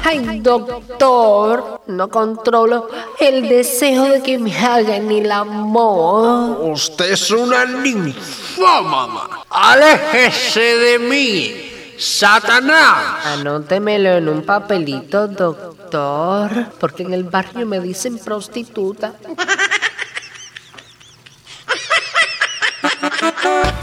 Ay, doctor, no controlo el deseo de que me hagan el amor. Usted es una ninfómana. ¡Aléjese de mí, Satanás! Anótemelo en un papelito, doctor, porque en el barrio me dicen prostituta.